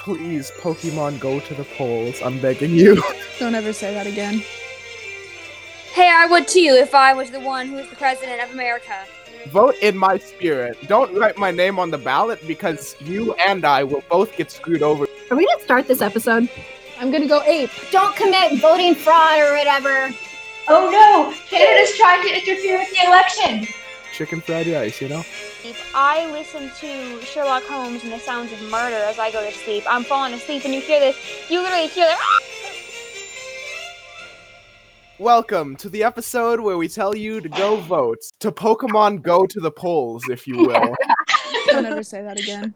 Please, Pokemon, go to the polls. I'm begging you. Don't ever say that again. Hey, I would too if I was the one who was the president of America. Vote in my spirit. Don't write my name on the ballot because you and I will both get screwed over. Are we gonna start this episode? I'm gonna go ape. Don't commit voting fraud or whatever. Oh no! Canada's trying to interfere with the election! Chicken fried rice, you know? I listen to Sherlock Holmes and the sounds of murder as I go to sleep. I'm falling asleep and you hear this. You literally hear this. Welcome to the episode where we tell you to go vote. To Pokemon, go to the polls, if you will. Don't ever say that again.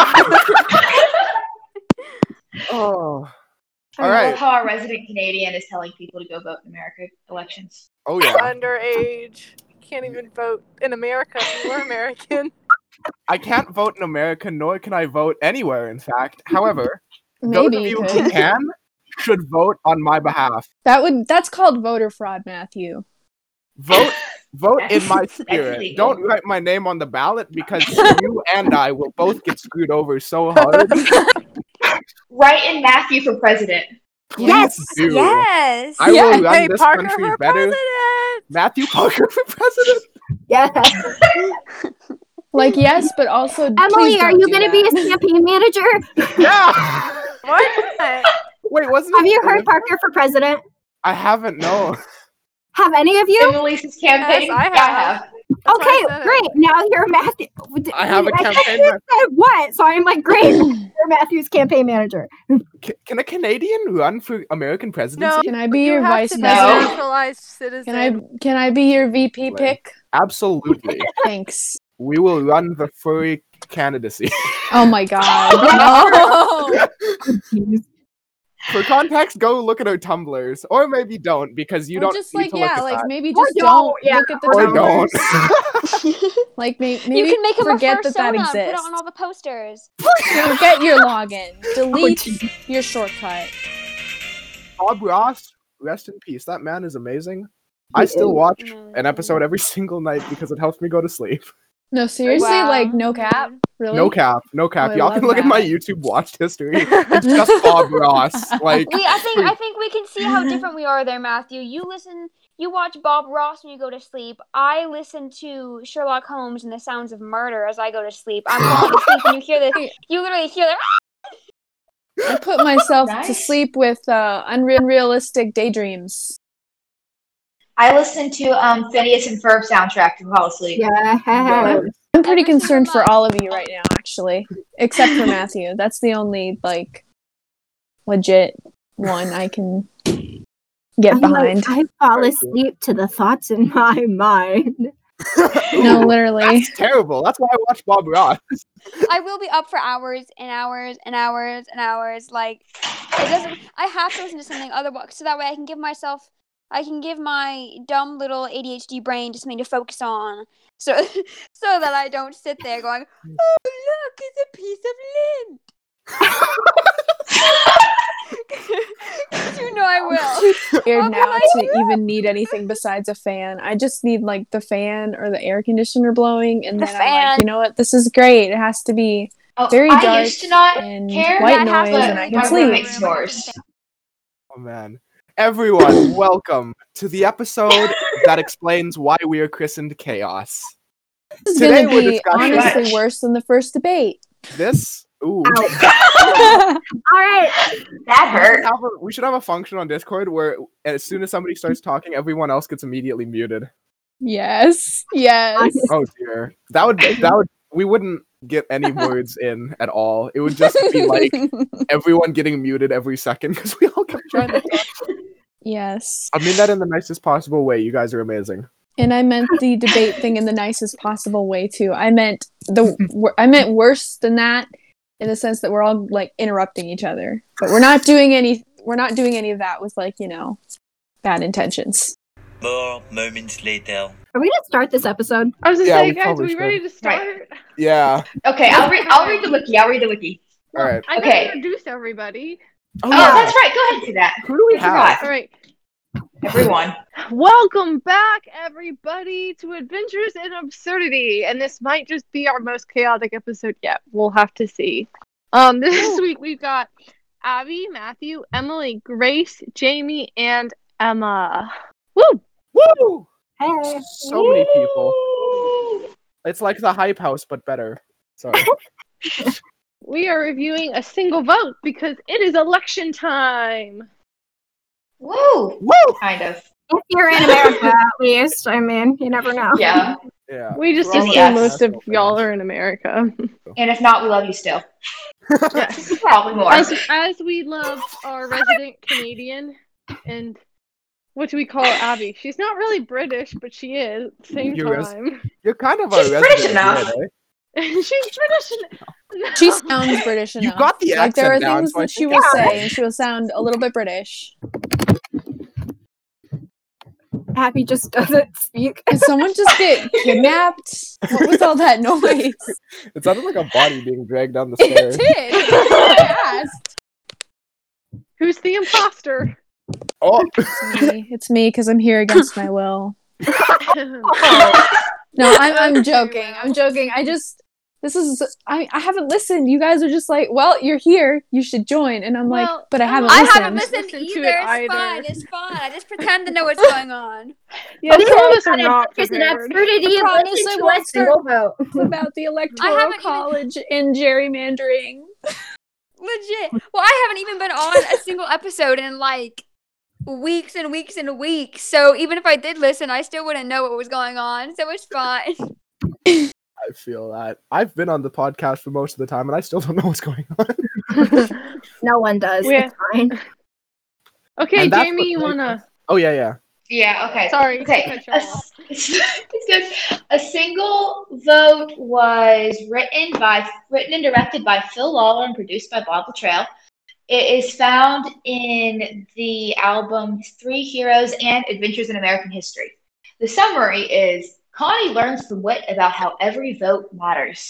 Oh. I All love right. how our resident Canadian is telling people to go vote in American elections. Oh, yeah. Underage. Can't even vote in America if you were American. I can't vote in America, nor can I vote anywhere, in fact. However, those Maybe of you you could. who can should vote on my behalf. That's called voter fraud, Matthew. Vote in my That's spirit. illegal. Don't write my name on the ballot because you and I will both get screwed over so hard. Write in Matthew for president. Yes! Do. Yes! I will run Hey, this Parker country for better. president! Matthew Parker for president. Yes. Like, yes, but also Emily, please are don't you do gonna be that. a campaign manager? Yeah. What? Wait, wasn't Have it you heard Olivia? Parker for president? I haven't. No. Have any of you? Emily's campaign? Yes, I Yeah, have. I Okay, I said it. great. Now you're Matthew. I have a I campaign just said what? So I'm like, great. You're Matthew's campaign manager. Can a Canadian run for American presidency? No. Can I be You your have vice to be No. a president? naturalized citizen. Can I be your VP Wait. pick? Absolutely. Thanks. We will run the furry candidacy. Oh my god. No. For context, go look at our Tumblrs, or maybe don't because you Or don't just need like, to look yeah, at like that. maybe Or just don't, don't yeah, look at the Or Tumblrs. don't. Like maybe You can make him forget a that persona and exists. put it on all the posters. Forget your login. Delete geez. your shortcut. Bob Ross, rest in peace. That man is amazing. I still watch an episode every single night because it helps me go to sleep. No, seriously, Wow. like no cap. Really? No cap, no cap. Oh, I Y'all love can look at my that. YouTube watch history. It's just Bob Ross. Like, I think we can see how different we are there, Matthew. You watch Bob Ross when you go to sleep. I listen to Sherlock Holmes and the sounds of murder as I go to sleep. I'm falling asleep and you hear this. You literally hear this. I put myself to Nice. sleep with unrealistic daydreams. I listened to Phineas and Ferb soundtrack to fall asleep. Yeah. I'm pretty Every concerned single for month. all of you right now, actually, except for Matthew. That's the only like legit one I can get behind. I fall asleep to the thoughts in my mind. No, literally. that's terrible. That's why I watch Bob Ross. I will be up for hours and hours and hours and hours. Like it doesn't. I have to listen to something otherwise, so that way I can give my dumb little ADHD brain just something to focus on, so that I don't sit there going, "Oh look, it's a piece of lint." 'Cause you know I will. Scared I'll be now like, to even need anything besides a fan. I just need like the fan or the air conditioner blowing, and The then I'm fan. like, you know what? This is great. It has to be Oh, very I dark used to not and care. white That has noise, to and I be can my sleep. roommate snores. Oh man. Everyone, welcome to the episode that explains why we are christened Chaos. This is Today gonna we're be discussing honestly worse than the first debate. this. Ooh. All right. That hurt. We should have a function on Discord where as soon as somebody starts talking, everyone else gets immediately muted. Yes. Oh dear. That would we wouldn't get any words in at all. It would just be like everyone getting muted every second because we all kept trying to talk. Yes. I mean that in the nicest possible way. You guys are amazing. And I meant the debate thing in the nicest possible way too. I meant worse than that in the sense that we're all like interrupting each other. But we're not doing any of that with like, bad intentions. More moments later. Are we gonna start this episode? I was just Yeah, we saying, guys, probably are we should. ready to start? Yeah. Okay, I'll read the wiki. All right. I Okay. gotta introduce everybody. Oh, Oh, that's right. Go ahead and do that. Who do we I have? forgot. All right. Everyone. Welcome back, everybody, to Adventures in Absurdity. And this might just be our most chaotic episode yet. We'll have to see. This week we've got Abby, Matthew, Emily, Grace, Jamie, and Emma. Woo! Woo! Hey. So many people. It's like the Hype House, but better. Sorry. We are reviewing a single vote because it is election time. Woo! Woo! Kind of. If you're in America, at least. I mean, you never know. Yeah. Yeah. We just We're all assume yes. most of international y'all fans. are in America. And if not, we love you still. Yes. Probably more. As we love our resident Canadian, and what do we call Abby? She's not really British, but she is at the same You're time. You're kind of She's a British resident enough. Brit, eh? She's British enough. She sounds British enough. You've got the Like there are accent down, things so I that she think will it's say, and she will sound a little bit British. Abby just doesn't speak. Did someone just get kidnapped? What was all that noise? It sounded like a body being dragged down the It stairs. did. That's why I asked. Who's the imposter? Oh, It's me because I'm here against my will. No, I'm joking. I'm joking. I haven't listened. You guys are just like, well, you're here. You should join. And I'm like, Well, but I haven't I listened. haven't listened Listen to either. it It's either. fine. It's fine. I just pretend to know what's going on. Yeah, some of us are But not it's an prepared. absurdity. I promise Listen I to won't a single vote. It's about the electoral haven't even- college and gerrymandering. Legit. Well, I haven't even been on a single episode in like weeks and weeks and weeks. So even if I did listen, I still wouldn't know what was going on. So it's fine. I feel that. I've been on the podcast for most of the time, and I still don't know what's going on. No one does. Yeah. It's fine. Okay, And that's Jamie, what you makes wanna? Oh, yeah. Yeah, okay. Sorry. Okay. to cut you off. It's good. A single vote was written and directed by Phil Lawler and produced by Bob Luttrell. It is found in the album Three Heroes and Adventures in American History. The summary is Connie learns from Wit about how every vote matters.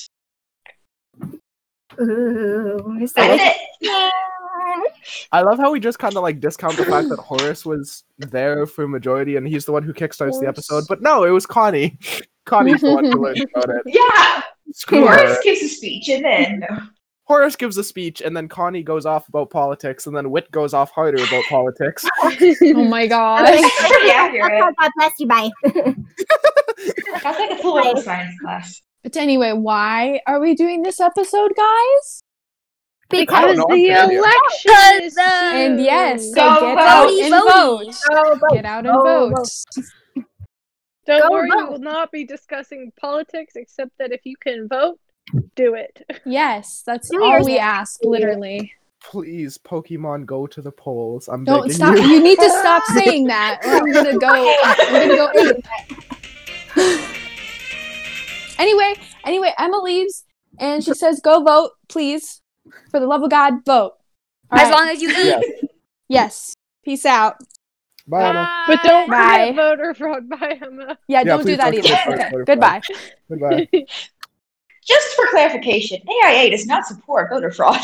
Ooh, That's it. I love how we just kind of like discount the fact that Horace was there for majority, and he's the one who kickstarts the episode. But no, it was Connie. Connie's the one who learned about it. Yeah. Screw Horace her. gives a speech and then Horace gives a speech, and then Connie goes off about politics, and then Wit goes off harder about politics. Oh my gosh. pretty accurate. God bless you, bye. That's like a political science class. But anyway, why are we doing this episode, guys? I Because don't know, I'm the kidding you. election is And yes, soon. so Go get vote. out Votey, and votey. vote. Oh, vote. Get out and Go vote. Don't Go worry, we vote. will not be discussing politics, except that if you can vote, do it. Yes, that's Do all yours. we ask, literally. Please, Pokemon, go to the polls. I'm Don't begging stop. you. You need to stop saying that, or I'm gonna go ape. Anyway, Emma leaves and she says, "Go vote, please. For the love of God, vote." All As right. long as you Yeah. eat. Yes. Peace out. Bye, Emma. But don't Bye. forget voter fraud by Emma. Yeah, Yeah, don't do please that don't either. forget voter Okay. fraud. Goodbye. Goodbye. Just for clarification, AIA does not support voter fraud.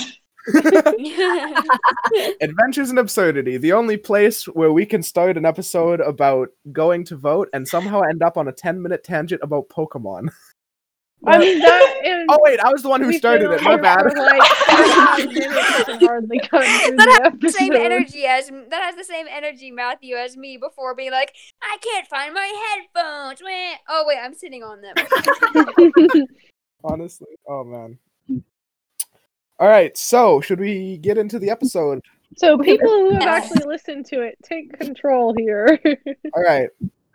Adventures in Absurdity, the only place where we can start an episode about going to vote and somehow end up on a 10-minute tangent about Pokemon. I mean, that is. Oh wait, I was the one who we've started been it. My on bad. here for like 45 minutes and hardly gotten through That the has the same episode. energy Matthew, as me before being like, I can't find my headphones. Wah. Oh wait, I'm sitting on them. Honestly, oh man. All right, so should we get into the episode? So people who have actually listened to it, take control here. All right.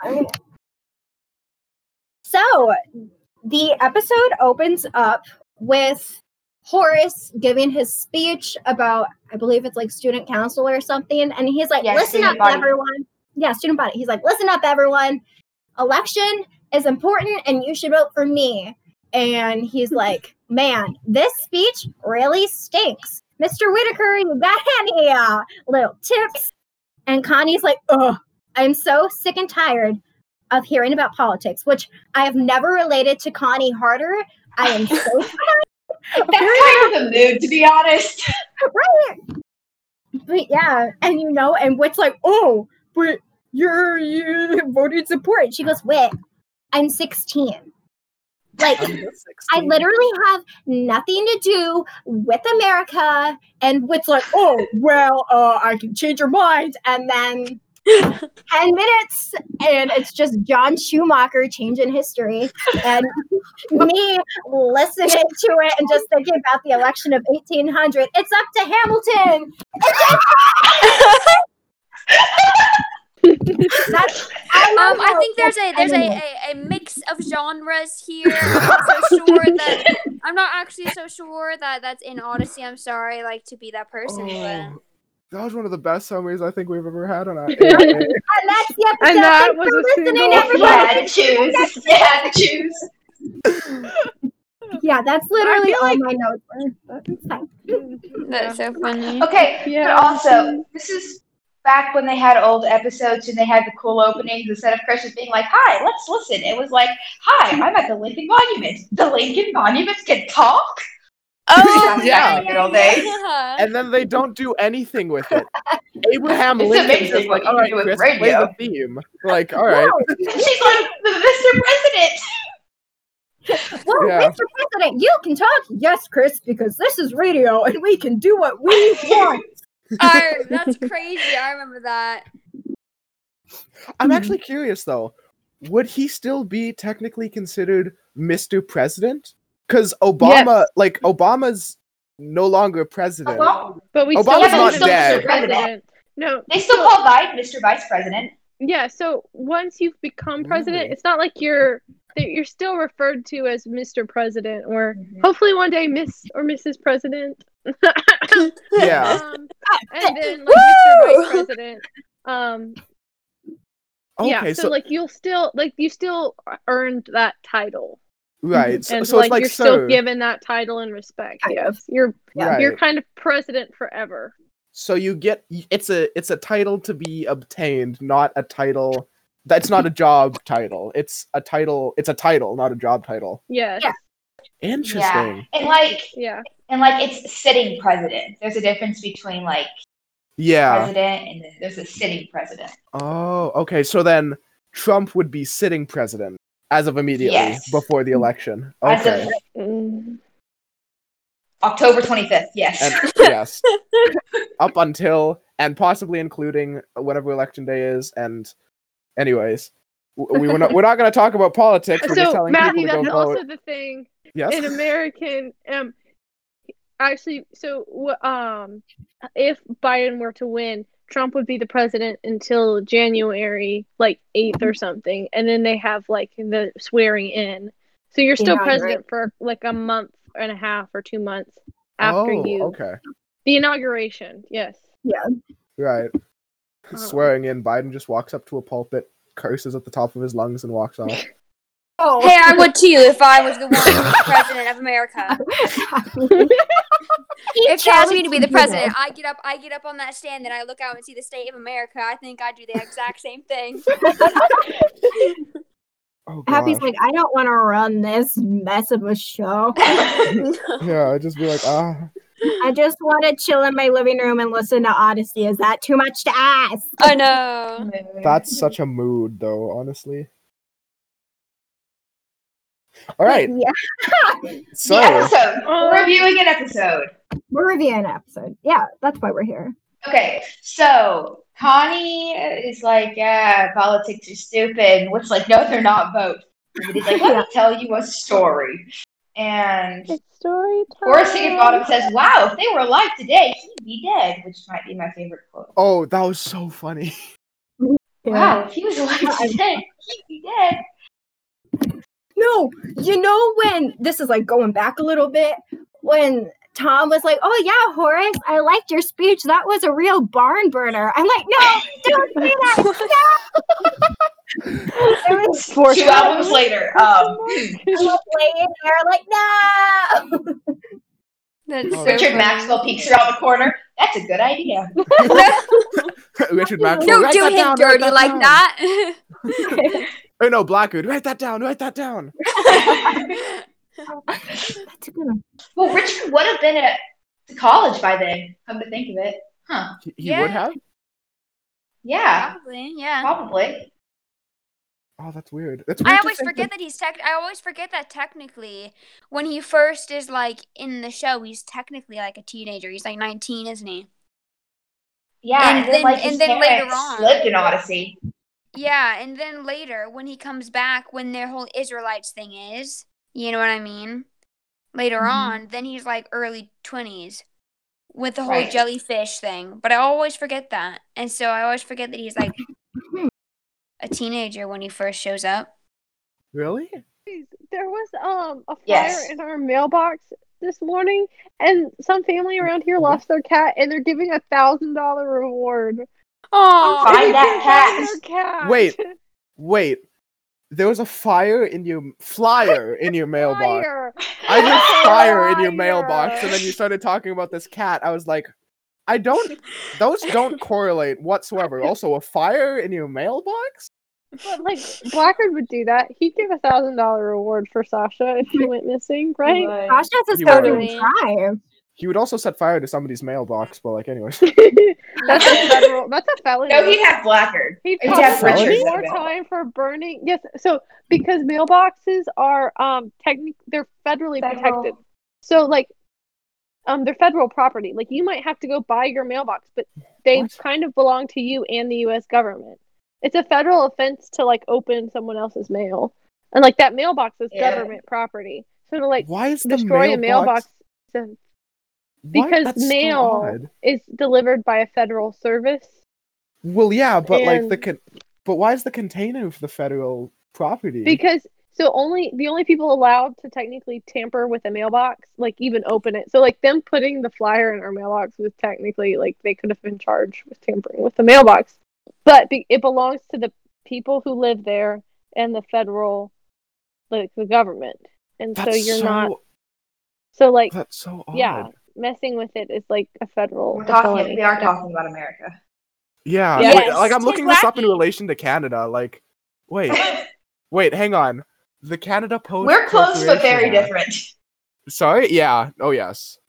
So, the episode opens up with Horace giving his speech about, I believe it's like student council or something. And he's like, Yeah, listen student up, body. everyone. Yeah, student body. He's like, listen up, everyone. Election is important and you should vote for me. And he's like, man, this speech really stinks. Mr. Whitaker, you got any little tips? And Connie's like, ugh, I'm so sick and tired of hearing about politics, which I have never related to Connie harder. I am so That's kind of the mood, to be honest. right. But yeah, and and Wit's like, oh, but you voted support. She goes, Wit, I'm 16. Like, I'm just I 16. literally have nothing to do with America, and it's like, oh, well, I can change your mind, and then 10 minutes, and it's just John Schumacher changing history, and me listening to it and just thinking about the election of 1800. It's up to Hamilton. I think there's a mix of genres here. I'm not actually so sure that that's in Odyssey. I'm sorry, like to be that person, but That was one of the best summaries I think we've ever had on our AA. And that's the episode. And that Thanks was for a listening, single- You everybody. had to choose. You had to choose. Yeah, that's literally feel all like- my notes were. But it's fine. that's so funny. Okay, Yeah. but also, this is back when they had old episodes and they had the cool openings. Instead of Chris just being like, "Hi, let's listen," it was like, "Hi, I'm at the Lincoln Monument. The Lincoln Monuments can talk." Oh Yeah. Good old days. yeah. And then they don't do anything with it. Abraham It's Lincoln amazing just what like, you all can right, do with Chris, play radio." the theme. Like, all right. She's like, "Mr. President." Well, Yeah. Mr. President, you can talk. Yes, Chris, because this is radio and we can do what we want. Oh, that's crazy. I remember that. I'm actually curious though. Would he still be technically considered Mr. President? Because Obama, like Obama's no longer president. Well, But we Obama's still not call him dead. Mr. President. No, they still call Biden Mr. Vice President. yeah. So once you've become president, Really? it's not like you're still referred to as Mr. President, or hopefully one day Miss or Mrs. President. Yeah. And then like Mr. Woo! Vice President. Okay, Yeah. So like you still earned that title, right. So, and so like it's like you're sir. still given that title and respect. Kind Yes, of. you're Right. you're kind of president forever. So you get it's a title to be obtained, not a title. That's not a job title. It's a title, not a job title. Yes. Yeah. Interesting. Yeah, and like it's sitting president. There's a difference between like Yeah. president and then there's a sitting president. Oh, okay. So then Trump would be sitting president as of immediately Yes. before the election. As Okay. of Mm. October 25th. Yes. And yes. Up until and possibly including whatever election day is. And anyways, we're not going to talk about politics. We're just So telling Matthew, people to that's go also vote. the thing Yes. in American. Actually, so if Biden were to win, Trump would be the president until January like 8th or something, and then they have like the swearing in. So you're still Inaugurate. president for like a month and a half or 2 months after you. Okay. The inauguration, yes. Right. Swearing in, Biden just walks up to a pulpit, curses at the top of his lungs, and walks off. Oh, Hey, I would too if I was the one who was president of America. If they asked me to be the president, I get up on that stand and I look out and see the state of America. I think I'd do the exact same thing. Oh, Happy's gosh. like, I don't want to run this mess of a show. Yeah, I'd just be like, I just want to chill in my living room and listen to Odyssey. Is that too much to ask? I know. that's such a mood, though, honestly. All right. Yeah. So, The episode. We're reviewing an episode. We're reviewing an episode. Yeah, that's why we're here. Okay, so Connie is like, yeah, politics are stupid. Which like, no, they're not. Vote. And he's like, let me tell you a story. And It's story time. Horace Higginbottom says, wow, if they were alive today, he'd be dead, which might be my favorite quote. oh, that was so funny. Wow, if he was alive today, he'd be dead. No, you know when this is like going back a little bit when Tom was like, "Oh yeah, Horace, I liked your speech. That was a real barn burner." I'm like, "No, don't say that." No. It was 2 albums later. I'm laying there like, "No." That's so Richard funny. Maxwell peeks around the corner. That's a good idea. Richard Maxwell, Don't write do that him down, write dirty that like down. that. Or no, Blackwood, write that down, write that down. That's a good one. Well, Richard would have been at college by then, come to think of it. Huh. He Yeah. would have? Yeah, Probably, yeah. probably. Oh, that's weird. It's I weird to always think forget that he's I always forget that technically, when he first is like in the show, he's technically like a teenager. He's like 19, isn't he? Yeah, and then like his and then later parents on, lived in Odyssey. yeah, and then later when he comes back, when their whole Israelites thing is, you know what I mean? Later on, then he's like early 20s with the whole Right. jellyfish thing. But I always forget that, and so I always forget that he's like a teenager when he first shows up. Really? There was a flyer Yes. in our mailbox this morning, and some family around here lost their cat, and they're giving $1,000 reward. Oh, Find that cat. Their cat. Wait. There was a flyer in your mailbox. Fire. I heard fire in your Fire. mailbox, and then you started talking about this cat. I was like, those don't correlate whatsoever. Also, a fire in your mailbox? But like Blackard would do that. He'd give $1,000 reward for Sasha if she went missing, right? Sasha's a You totally would. try. He would also set fire to somebody's mailbox, but like, anyways. That's a felony. No, he'd have Blackard. He'd He'd probably have felony? Richards more available. time for burning. Yes, so because mailboxes are they're federally protected. So like they're federal property. Like you might have to go buy your mailbox, but they What? kind of belong to you and the US government. It's a federal offense to like open someone else's mail. And like that mailbox is Yeah. government property. So to like Why is the destroy a mailbox What? because That's so mail odd. is delivered by a federal service. Well, yeah, but like And- but why is the container of the federal property? Because the only people allowed to technically tamper with a mailbox, like even open it. So like them putting the flyer in our mailbox was technically like they could have been charged with tampering with the mailbox, but it belongs to the people who live there and the federal, like the government, and that's so you're so, not. So like That's so odd. yeah, messing with it is like a federal. We a felony. are talking about America. Yeah, Yes. wait, like I'm looking this up in wacky. relation to Canada. Like, wait, hang on. The Canada Post. We're close but very Corporation Act. different. Sorry. Yeah. Oh yes.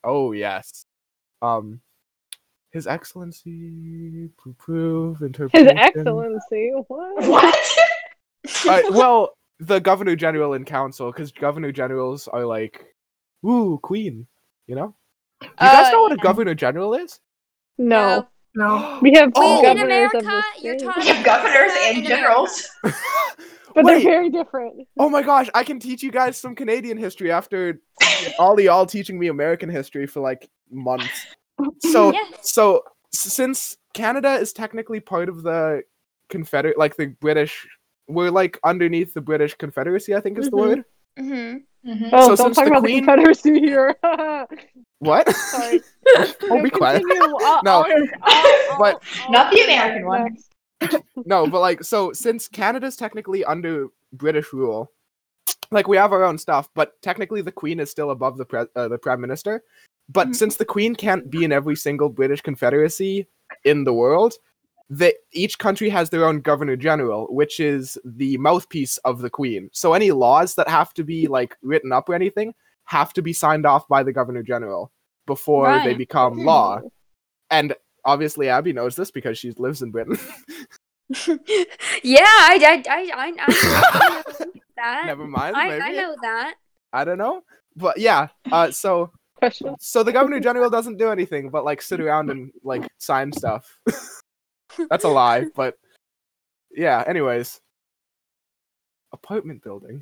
His Excellency prove His interpretation. Excellency. What? What? Well, the Governor General in Council, because Governor Generals are like, woo, Queen. You know. Do you guys know what a yeah. Governor General is? No, No. we have Oh. In governors of America, the you're state. talking We have governors and in generals. But Wait. they're very different. Oh my gosh, I can teach you guys some Canadian history after all y'all teaching me American history for like months. So, Yes. since Canada is technically part of the Confederate, like the British, we're like underneath the British Confederacy, I think is the Mhm. word. Mm-hmm. Mhm. Oh, So don't since talk the about Queen- the Confederacy here. What? Sorry. Oh, be quiet. Continue. No, but- Not the American one. Next. No, but like, so since Canada's technically under British rule, like we have our own stuff, but technically the Queen is still above the Prime Minister. But Mhm. since the Queen can't be in every single British Confederacy in the world, each country has their own Governor General, which is the mouthpiece of the Queen. So any laws that have to be like written up or anything have to be signed off by the Governor General before they Right. become law. And obviously Abby knows this because she lives in Britain. Yeah, I know that. Never mind, I maybe. know that. I don't know. But yeah, so Question. the Governor General doesn't do anything but like sit around and like sign stuff. That's a lie, but yeah, anyways. Apartment building.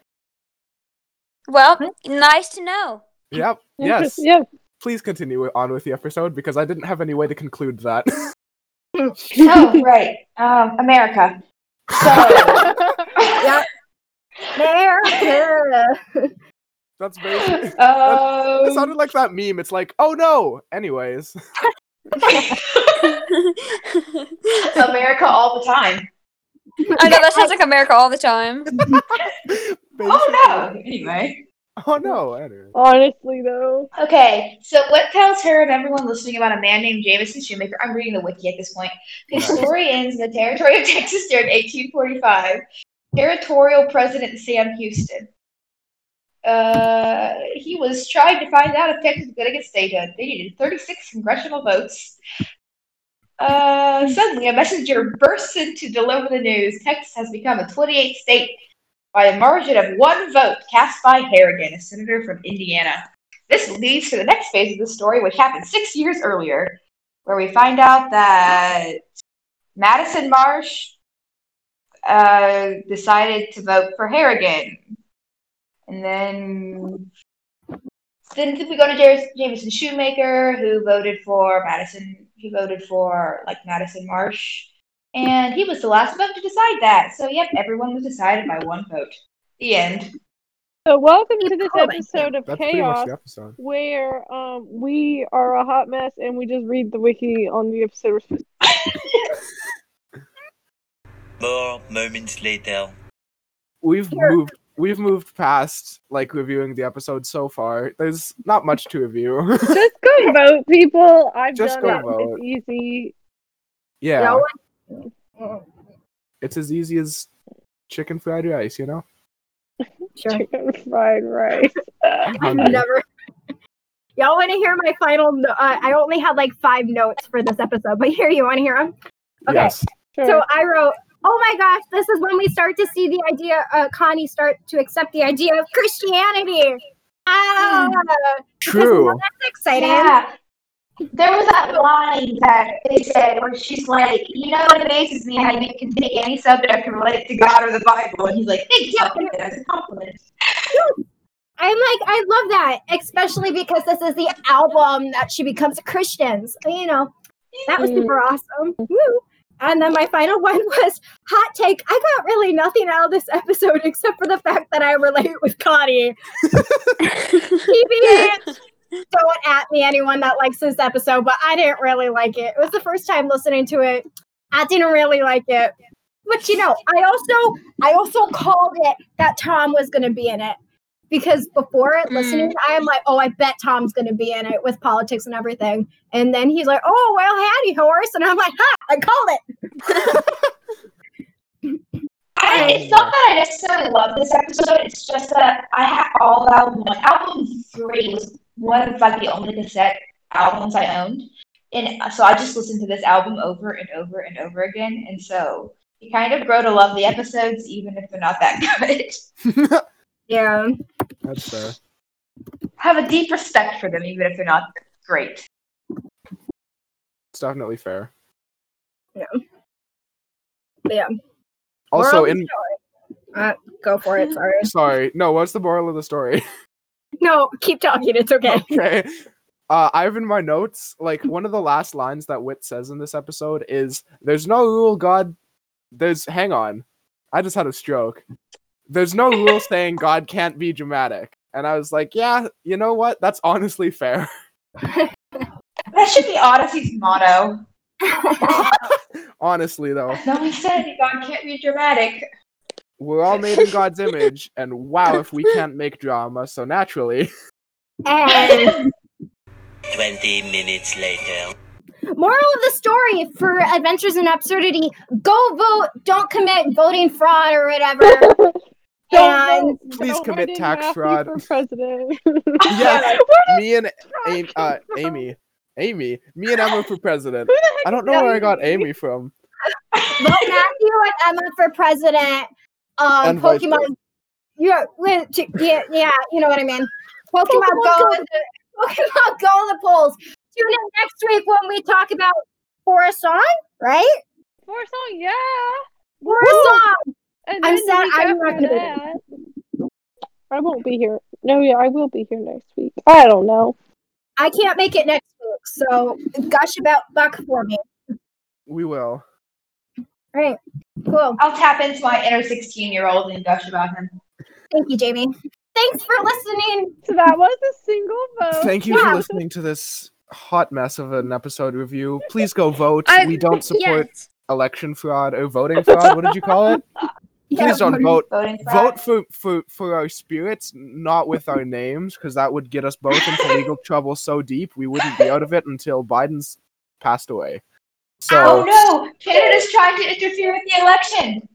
Well, nice to know. Yep. Yes. Yeah. Please continue on with the episode because I didn't have any way to conclude that. Oh, right. America. So, Yeah. America. That's basically. It um, sounded like that meme. It's like, oh no. Anyways. America all the time. I know that sounds like America all the time. Oh no. Anyway. Oh no. Anyway. Honestly, though. Okay, so what tells her and everyone listening about a man named Jameson Shoemaker? I'm reading the wiki at this point. His Nice. story ends in the territory of Texas during 1845. Territorial President Sam Houston. He was trying to find out if Texas was going to get statehood. They needed 36 congressional votes. Suddenly, a messenger bursts in to deliver the news. Texas has become a 28th state by a margin of 1 vote, cast by Harrigan, a senator from Indiana. This leads to the next phase of the story, which happened 6 years earlier, where we find out that Madison Marsh decided to vote for Harrigan. And then we go to Jameson Shoemaker, who voted for Madison. He voted for Madison Marsh, and he was the last vote to decide that. So yep, everyone was decided by 1 vote. The end. So welcome to this episode of That's pretty much Chaos, the episode. where we are a hot mess and we just read the wiki on the episode. More moments later. We've moved past reviewing the episode so far. There's not much to review. Just go vote, people. I've Just done go it. vote. It's easy. Yeah. It's as easy as chicken fried rice, you know? Sure. Chicken fried rice. Hungry. Never. Y'all want to hear my final? I only had 5 notes for this episode, but here, you want to hear them? Okay. Yes. Sure. So I wrote, "Oh my gosh, this is when we start to see the idea. Connie start to accept the idea of Christianity." True. That's exciting. Yeah. There was that line that they said where she's like, it amazes me how you can take any subject and relate it to God or the Bible. And he's like, thanks, I'll take it as a compliment. I love that, especially because this is the album that she becomes a Christian. So, that was super awesome. Woo. And then my final one was hot take. I got really nothing out of this episode except for the fact that I relate with Connie. TBH, don't at me, anyone that likes this episode, but I didn't really like it. It was the first time listening to it. I didn't really like it. But I also called it that Tom was going to be in it. Because before listening, I am like, oh, I bet Tom's going to be in it with politics and everything. And then he's like, oh, well, howdy, horse. And I'm like, ha, I called it. It's not that I necessarily love this episode. It's just that I have all album 1. Album 3 was one of the only cassette albums I owned. And so I just listened to this album over and over and over again. And so you kind of grow to love the episodes, even if they're not that good. Yeah. That's fair. Have a deep respect for them, even if they're not great. It's definitely fair. Yeah. Also, go for it. Sorry. Sorry. No, what's the moral of the story? No, keep talking. It's okay. Okay. I have in my notes, one of the last lines that Wit says in this episode is, "There's no rule, God. Hang on. I just had a stroke. There's no rule saying God can't be dramatic." And I was like, yeah, you know what? That's honestly fair. That should be Odyssey's motto. Honestly, though. No one said God can't be dramatic. We're all made in God's image, and wow, if we can't make drama, so naturally. And 20 minutes later. moral of the story for Adventures in Absurdity: go vote. Don't commit voting fraud or whatever. And Please commit tax Matthew fraud. for president. Yes, me and Amy. Me and Emma for president. I don't know where I got Amy from. vote Matthew and Emma for president. And vice Pokemon. versa. Yeah, you know what I mean. Pokemon Go to the polls. Tune in next week when we talk about For a Song, right? For a song, yeah. For a Song. And I'm then sad the week I'm not after gonna be that, I won't be here. No, yeah, I will be here next week. I don't know. I can't make it next week, so gush about Buck for me. We will. All right, cool. I'll tap into my inner 16-year-old and gush about him. Thank you, Jamie. Thanks for listening. So that was a single vote. Thank you for listening to this hot mess of an episode review. Please go vote. We don't support election fraud or voting fraud. What did you call it? Please don't vote. Vote for our spirits, not with our names, because that would get us both into legal trouble so deep we wouldn't be out of it until Biden's passed away. So, oh no! Canada's trying to interfere with the election.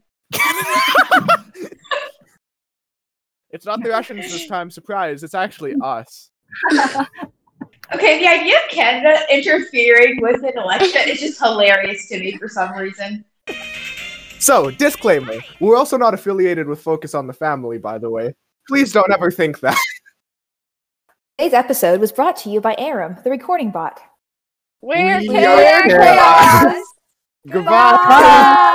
It's not the Russians this time. Surprise! It's actually us. Okay, the idea of Canada interfering with an election is just hilarious to me for some reason. So, disclaimer: we're also not affiliated with Focus on the Family, by the way. Please don't ever think that. Today's episode was brought to you by Aram, the recording bot. We're We chaos. are chaos. Goodbye.